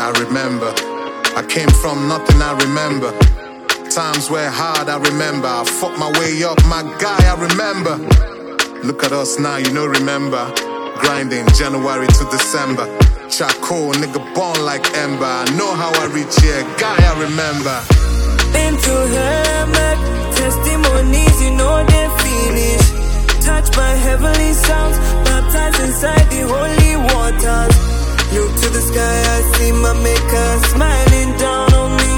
I remember. I came from nothing, I remember. Times were hard, I remember. I fought my way up, my guy, I remember. Look at us now, you know, remember. Grinding January to December. Charcoal, nigga born like ember. I know how I reach here, guy, I remember. Been through hell, back testimonies, you know they finish. Touched by heavenly sounds, baptized inside the holy waters. Look to the sky, I see my maker smiling down on me.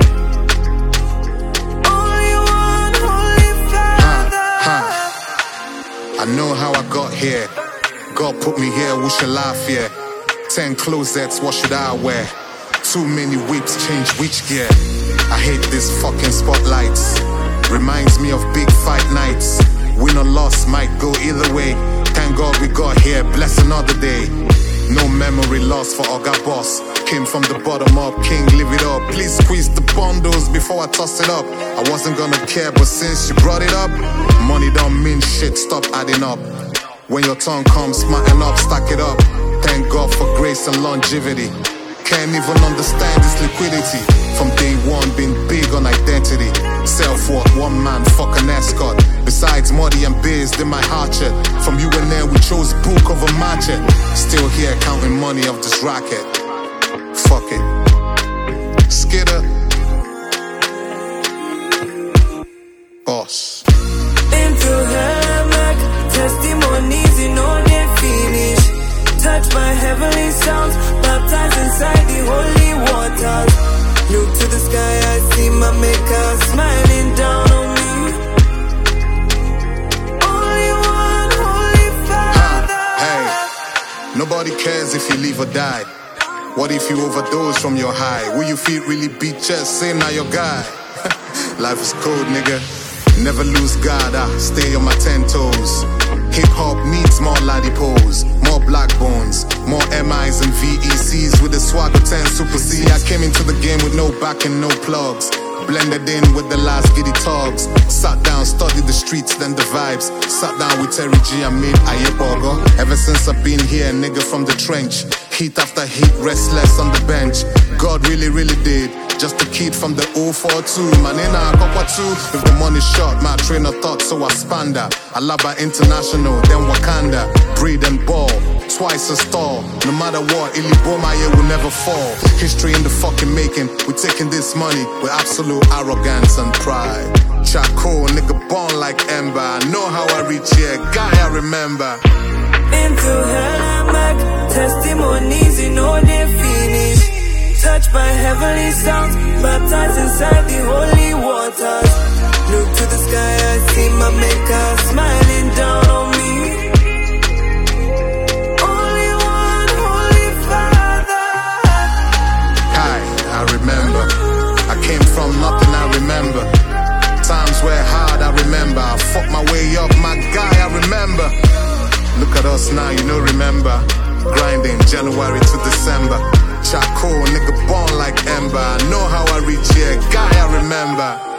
Only one holy Father. I know how I got here. God put me here, we shall laugh here. 10 closets, what should I wear? Too many whips, change which gear? I hate this fucking spotlights. Reminds me of big fight nights. Win or loss might go either way. Thank God we got here, bless another day. No memory lost for Oga Boss. Came from the bottom up, king, live it up. Please squeeze the bundles before I toss it up. I wasn't gonna care, but since you brought it up, money don't mean shit, stop adding up. When your tongue comes, smarten up, stack it up. Thank God for grace and longevity. Can't even understand this liquidity. From day one, been big on identity. Self-worth, one man, fuck an escort. Besides Muddy and Biz, they my hatchet. From UNN, we chose book over matchet. Still here counting money off this racket. Fuck it. Skidder. Boss. Been through hell, like testimonies, you know they finish. Touched by heavenly sounds, baptized inside the holy waters. Look to the sky, I see my maker smiling down on me. Only one holy Father. Hey, nobody cares if you live or die. What if you overdose from your high? Will you feel really beat chest? Say now your guy. Life is cold, nigga. Never lose God, I stay on my 10 toes. Hip-hop needs more ladipos, more black bones, more MIs and VECs with the swag of 10 Super C. I came into the game with no back and no plugs. Blended in with the last giddy togs. Sat down, studied the streets, then the vibes. Sat down with Terry G and made Ayepogo. Ever since I've been here, nigga from the trench. Heat after heat, restless on the bench. God really, really did. Just a kid from the 042. Man, in a Copa 2. If the money's short, my train of thought, so I span that. Alaba International, then Wakanda. Breed and ball, twice as tall. No matter what, Ilibomaye will never fall. History in the fucking making. We're taking this money with absolute arrogance and pride. Charcoal, nigga born like ember. I know how I reach here, guy, I remember. Into hell and back, testimonies, you know they finish. Touched by heavenly sounds, baptized inside the holy waters. Look to the sky, I see my maker smiling down on me. Only one holy Father. Hi, I remember. I came from nothing, I remember. Times were hard, I remember. I fought my way up, my guy, I remember. Look at us now, you know, remember. Grinding January to December. Charcoal, nigga born like ember. I know how I reach here, guy, I remember.